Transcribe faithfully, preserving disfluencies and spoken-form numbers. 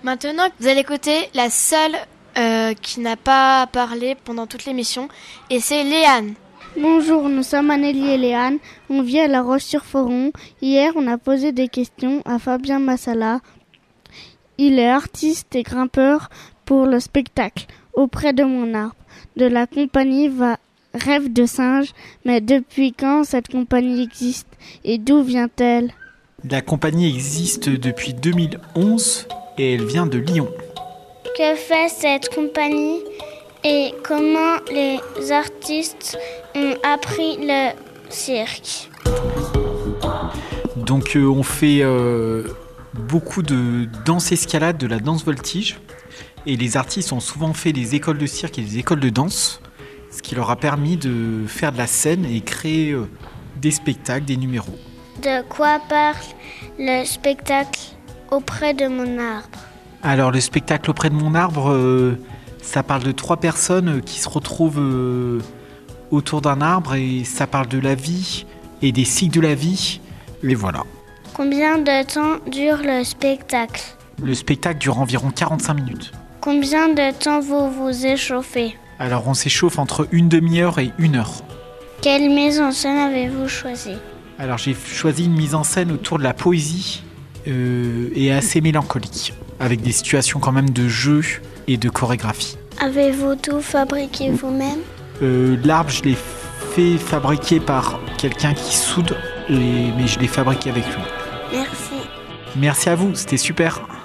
Maintenant, vous allez écouter la seule euh, qui n'a pas parlé pendant toute l'émission, et c'est Léane. Bonjour, nous sommes Anélie et Léane. On vit à La Roche-sur-Foron. Hier, on a posé des questions à Fabien Massala. Il est artiste et grimpeur pour le spectacle Auprès de mon arbre de la compagnie va Rêve de singe. Mais depuis quand cette compagnie existe et d'où vient-elle ? La compagnie existe depuis deux mille onze et elle vient de Lyon. Que fait cette compagnie et comment les artistes ont appris le cirque ? Donc euh, on fait euh, beaucoup de danse escalade, de la danse voltige. Et les artistes ont souvent fait des écoles de cirque et des écoles de danse, ce qui leur a permis de faire de la scène et créer euh, des spectacles, des numéros. De quoi parle le spectacle Auprès de mon arbre ? Alors le spectacle Auprès de mon arbre, euh, ça parle de trois personnes qui se retrouvent euh, autour d'un arbre et ça parle de la vie et des cycles de la vie. Et voilà. Combien de temps dure le spectacle ? Le spectacle dure environ quarante-cinq minutes. Combien de temps vous vous échauffez ? Alors on s'échauffe entre une demi-heure et une heure. Quelle mise en scène avez-vous choisi ? Alors j'ai choisi une mise en scène autour de la poésie euh, et assez mélancolique, avec des situations quand même de jeu et de chorégraphie. Avez-vous tout fabriqué vous-même ? euh, L'arbre, je l'ai fait fabriquer par quelqu'un qui soude, et, mais je l'ai fabriqué avec lui. Merci. Merci à vous, c'était super.